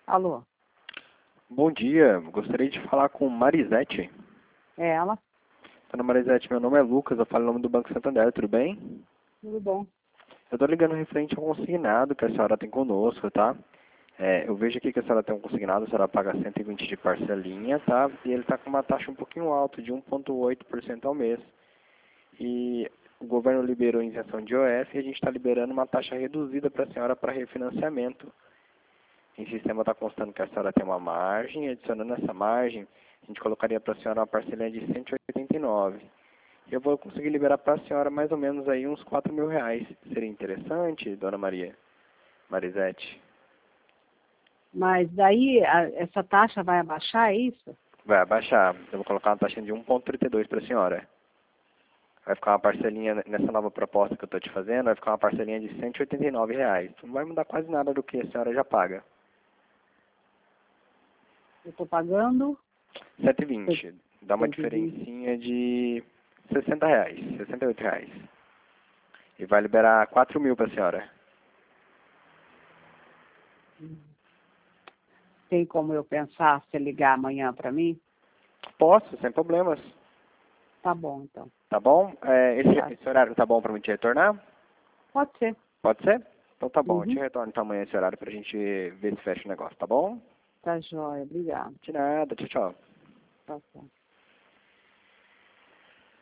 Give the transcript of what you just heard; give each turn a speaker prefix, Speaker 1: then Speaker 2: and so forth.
Speaker 1: Alô,
Speaker 2: Bom dia, gostaria de falar com Marisete.
Speaker 1: é ela?
Speaker 2: Dona Marisete, meu nome é Lucas, eu falo em nome do Banco Santander, tudo bem?
Speaker 1: Tudo bom?
Speaker 2: Eu estou ligando referente ao consignado que a senhora tem conosco, tá? Eu vejo aqui que a senhora tem um consignado, a senhora paga 120 de parcelinha, tá? E ele está com uma taxa um pouquinho alta, de 1,8% ao mês. E o governo liberou isenção de IOF e a gente está liberando uma taxa reduzida para a senhora para refinanciamento. Em sistema está constando que a senhora tem uma margem, adicionando essa margem, a gente colocaria para a senhora uma parcelinha de 189. Eu vou conseguir liberar para a senhora mais ou menos aí uns 4 mil reais. Seria interessante, dona Marisete?
Speaker 1: Mas daí essa taxa vai abaixar, é isso?
Speaker 2: Vai abaixar. Eu vou colocar uma taxa de 1,32 para a senhora. Vai ficar uma parcelinha, nessa nova proposta que eu estou te fazendo, vai ficar uma parcelinha de 189 reais. Não vai mudar quase nada do que a senhora já paga.
Speaker 1: Eu estou pagando
Speaker 2: 7,20. Dá uma
Speaker 1: 120.
Speaker 2: diferencinha de 60 reais, 68 reais. E vai liberar 4 mil para a senhora.
Speaker 1: Tem como eu pensar se ligar amanhã para mim?
Speaker 2: Posso, sem problemas.
Speaker 1: Tá bom, então.
Speaker 2: Tá bom?
Speaker 1: Tá.
Speaker 2: Esse horário tá bom para mim te retornar?
Speaker 1: Pode ser.
Speaker 2: Pode ser? Então tá bom, eu te
Speaker 1: Uhum.
Speaker 2: retorno então amanhã esse horário pra gente ver se fecha o negócio, tá bom?
Speaker 1: Tá joia. Obrigada.
Speaker 2: De nada, tchau, tchau.
Speaker 1: Tá bom.